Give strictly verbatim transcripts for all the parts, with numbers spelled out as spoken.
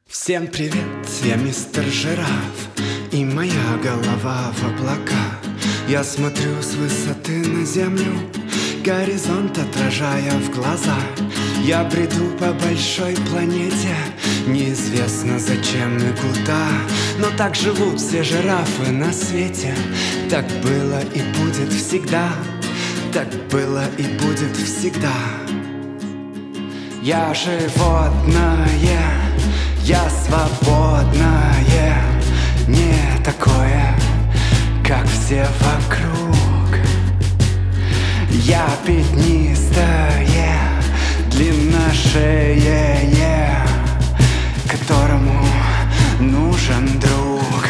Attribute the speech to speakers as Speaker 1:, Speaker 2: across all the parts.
Speaker 1: Всем привет, я мистер Жираф, и моя голова в облака. Я смотрю с высоты на землю, горизонт отражая в глаза. Я бреду по большой планете, неизвестно зачем и куда. Но так живут все жирафы на свете. Так было и будет всегда. Так было и будет всегда. Я животное, я свободное, не такое, как все вокруг. Я пятнистое, длинношеее, которому нужен друг.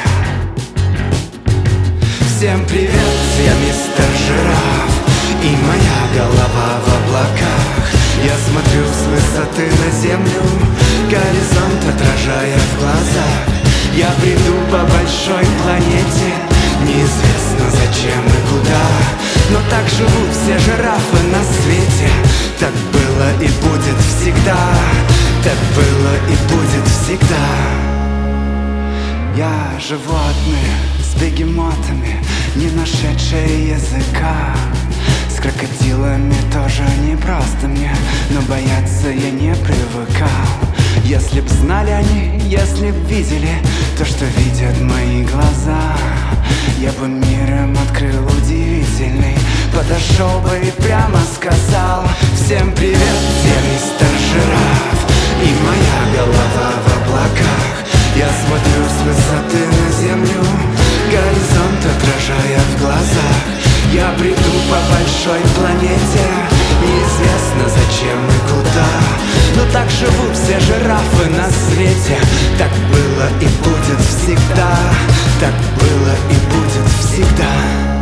Speaker 1: Всем привет, я мистер Жираф, и моя голова в облаках. Я смотрю с высоты на землю, горизонт отражая в глазах. Я бреду по большой планете, неизвестно зачем и куда. Но так живут все жирафы на свете. Так было и будет всегда. Так было и будет всегда. Я животное с бегемотами, не нашедшее языка. С крокодилами тоже не просто мне, но бояться я не привыкал. Если б знали они, если б видели то, что видят мои глаза, я бы миром открыл удивительный, подошел бы и прямо сказал: всем привет, я мистер Жираф, и моя голова в облаках. Я смотрю с высоты на землю, горизонт отражая в глазах. Я бреду по большой планете, неизвестно зачем и куда. Но так живут все жирафы на свете. Так было и будет всегда. Так было и будет всегда.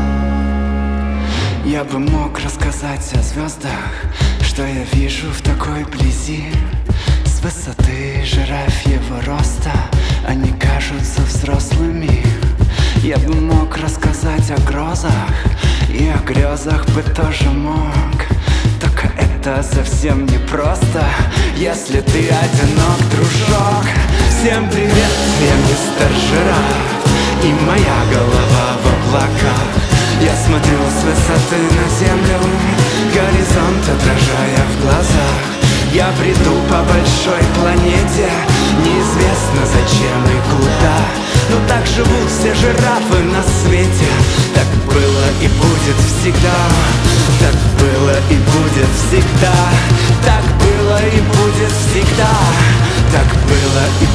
Speaker 1: Я бы мог рассказать о звездах, что я вижу в такой близи. С высоты жирафьего роста они кажутся взрослыми. Я бы мог рассказать о грозах, и о грезах бы тоже мог. Только это совсем не просто, если ты одинок, дружок. Всем привет, я мистер Жираф, и моя голова в облаках. Я смотрю с высоты на землю, горизонт отражая в глазах. Я бреду по большой планете, неизвестно зачем и куда. Но так живут все жирафы на свете. Так было и будет всегда. Так было и будет всегда. Так было и будет всегда. Так было и